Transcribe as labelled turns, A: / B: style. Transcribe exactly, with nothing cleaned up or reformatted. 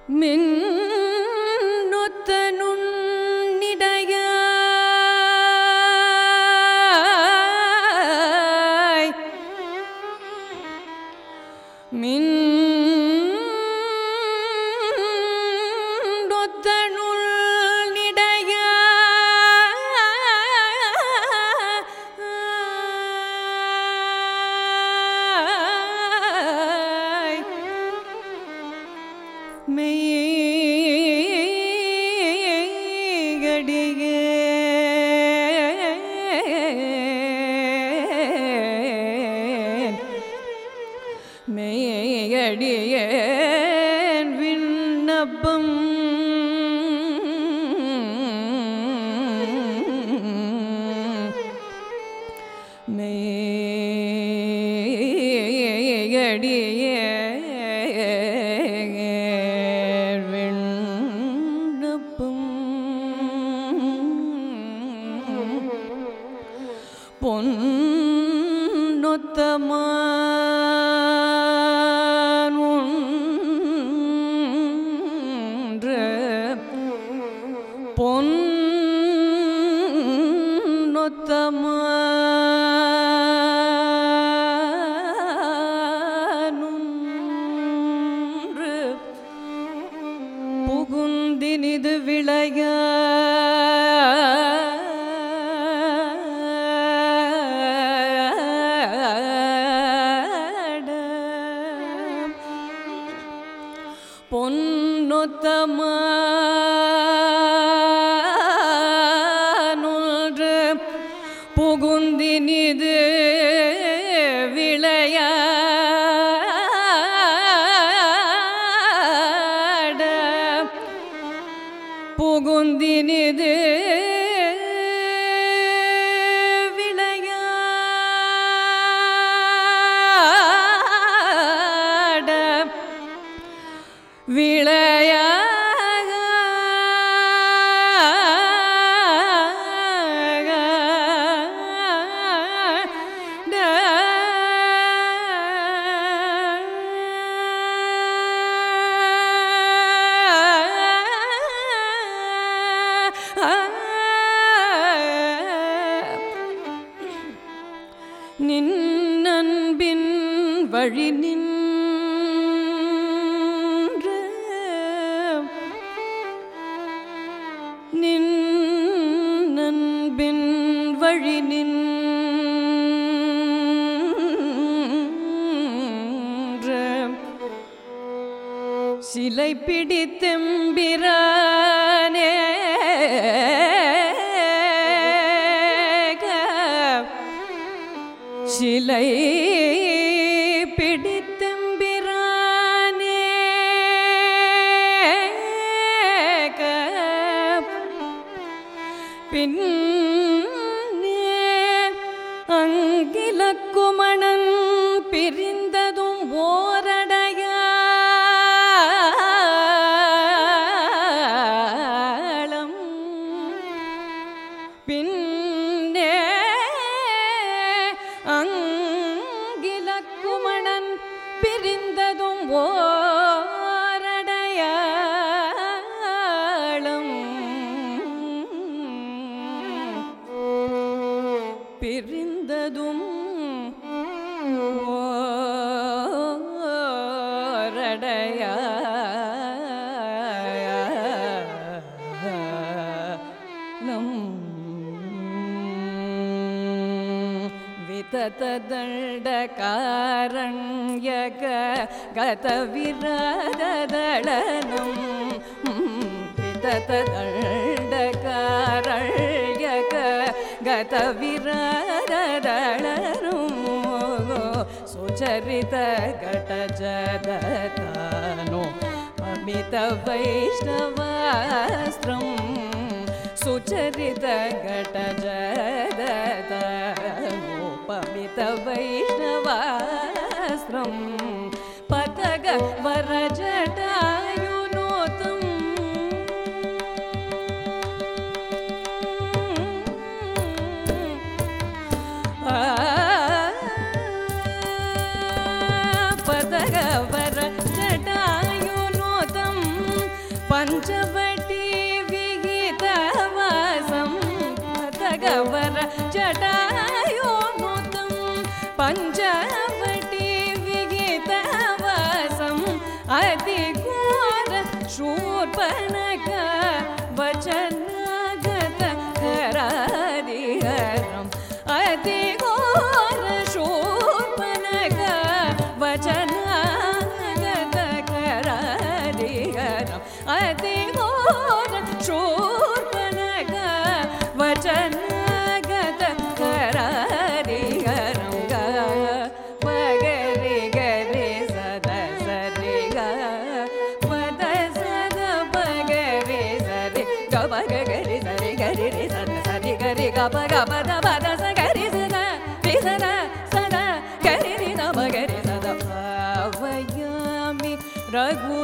A: மின்னொத்த நுண்ணிடையாய் மின்னொத்த நுண்ணிடையாய் மெய்யடியேன் மெய்யடியேன் விண்ணப்பம் மெய்யடியேன் விண்ணப்பம் பொன்னொத்தமான் ஒன்று பொன்னொத்தமான் ஒன்று புகுந்தினிது விளையா பொன்னொத்தமானொன்று புகுந்தினிது விளையாட புகுந்தினிது விளையாட விளையாட நின்னன்பின் வழி நின்று நின்னன்பின் வழி நின்று சிலை பிடித்தெம்பிரானே சிலை பிடித்தெம்பிரானே பின்னே அங்கிலக்குமணன் பிரிந்ததும் ஓரடையாளம் பின்னே அங்கிலக்குமணன் பிரிந்ததும் ஓரடையாளம் பிரிந்ததும் ஓரடையாளம் விதததண்டகாரண்யக கதவிரததளனம் விதததண்டகாரண்யக கதவிரததளனம் சுச்சரித கடஜததானோ அமித வைஷ்ணவாஸ்திரம் சுச்சரித கடஜததானோ பமித வைஷ்ணவாஸ்திரம் பதக வரஜடாயுனோதம் பதக வரஜடாயுனோதம் பஞ்சவட்டி விகிதவாசம் பதகவர ஜடாயோனுதம் பஞ்சவட்டி விகிதவாசம் அதிகோர शूर्पणख वचनागत करारिहरम् अतिघोर शूर्पणख वचनागत करारिहरम् अतिघोर शूर्पणख वचनागत करारिहरम् मगरि गरि सदा सरि ग गरि सरि गरि रि सद सरि गरि ग प ग प द प द स गरि सद रि सद सद गरि रि द प गरि सद भावयामि रघु